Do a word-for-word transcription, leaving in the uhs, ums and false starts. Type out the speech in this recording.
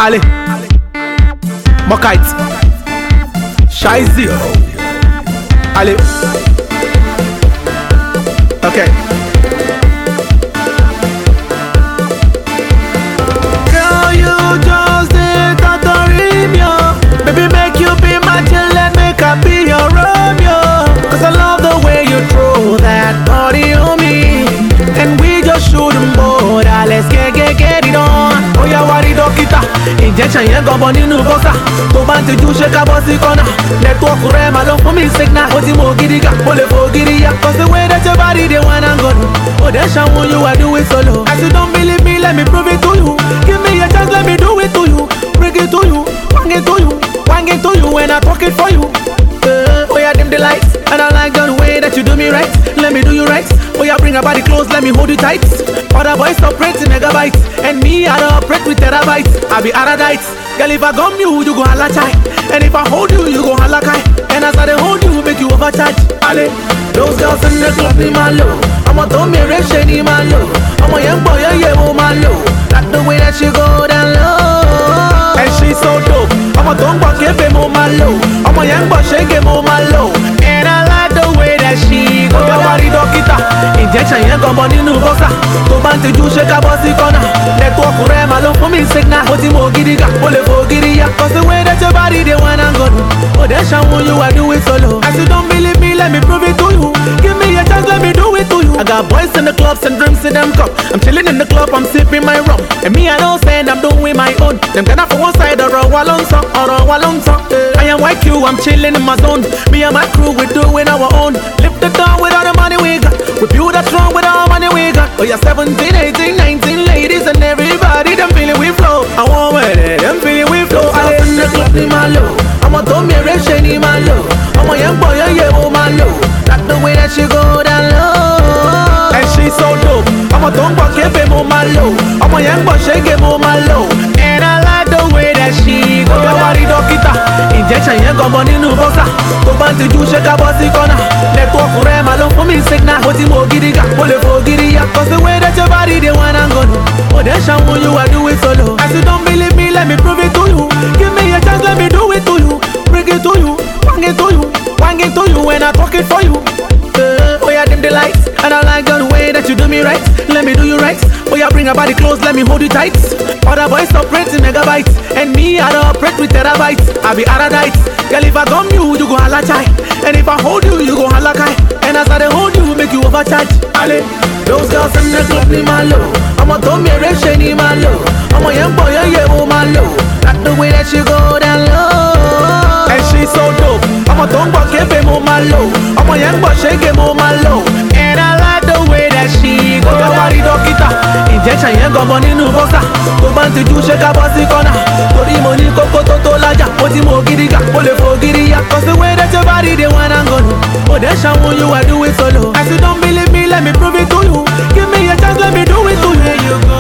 Ali, Mokite, Shizzy, Ali. Okay. Girl, you just did Tatarino. Baby, make you be my Juliet, make I be your Romeo. Cause I love the way you throw that body on me. And we just shoot them both. Let's get, get, get it on. Oh yeah, what it dokita. Injection, yeah, go on in the bossa. To ban to do shake a bossy corner. Let walk around my love for me, signal. What's the more giddy got? Pull it for giddy, yeah. Cause the way that your body, they wanna go. Oh, that's how you I do it solo. As you don't believe me, let me prove it to you. Give me a chance, let me do it to you. Bring it to you, wang it to you, wang it to you when I talk it for you. Uh, oh yeah, dim the lights, and I like the way that you do me right. Let me do you right. Oh yeah, bring your body close, let me hold you tight. Other boys operate in megabytes, and me I don't operate with terabytes. I be Aradites. Girl, if I gum you, you go holla chai. And if I hold you, you go holla kai. And as I dey hold you, make you overcharge. Ale, those girls in the club in my low. I'm a Tommy Rich in my low. I'm a young boy, yeah, yeah, oh my low. Like the way that she go down low. And she's so dope. I'm a don't walk if I'm on my low. I'm a young boy, shake him on my low. And I like the way that she go. Your body dokita. Injection, yeah, go on in the bossa. To ban to do shake a bossy corner. Let walk around my love for me, signal. What's the more giddy got? Pull it for giddy, yeah. Cause the way that your body, they wanna go. Oh, that's how you I do it solo. As you don't believe me, let me prove it to you. Give me a chance, let me do it to you. I got boys in the clubs and drinks in them cup. I'm chilling in the club, I'm sipping my rum. And me, I don't stand, I'm doing my own. Them gonna for one side or a wallon song or a wallon song. I am white Q, I'm chilling in my zone. Me and my crew, we doing our own. Lift the door with all the money we got. We build that strong with all the money we got. Oh yeah, seventeen, eighteen, nineteen ladies and everybody, them feeling we flow. I want with it, them feeling we flow. I in the club in my low. I'm a Tommy Rich in my low. I'm a young boy, yeah, yeah, oh my low. Like the way that she go down low. And she's so dope. I'm a don't walk if I'm on my low. I'm a young boy, shake him on my low. And I like the way that she go. Your body dokita. Injection, yeah, go on in the bossa. To ban to do shake a bossy corner. Let walk around my love for me, signal. What's the more giddy got? Pull it for giddy, yeah. Cause the way that your body, they wanna go. Oh, that's how you I do it solo. As you don't believe me, let me prove it to you. Give me a chance, let me do it to you. Bring it to you, wang it to you, wang it to you when I talk it for you. Uh, oh yeah, dim the lights, and I like the way that you do me right. Let me do you right. Oh yeah, bring your body close, let me hold you tight. Other boys operate in megabytes, and me I don't operate with terabytes. I be Aradites. Girl, if I gum you, you go holla chai. And if I hold you, you go holla kai. And as I dey hold you, make you overcharge. Ale, those girls in the club in my low. I'm a Tommy Rich in my low. I'm a young boy, yeah, yeah, oh my low. Like the way that she go down low. And she's so dope. I'm a don't walk if I'm on my low. I'm a young boy, shake him on my low. And I like the way that she go. Your body dokita. Injection, yeah, go on in the bossa. To ban to do shake a bossy corner. To the money, coco, toto, laja. What's the more giddy got? Pull it for giddy, yeah. Cause the way that your body, they wanna go. Oh, that's how you I do it solo. As you don't believe me, let me prove it to you. Give me a chance, let me do it to you. Here you go.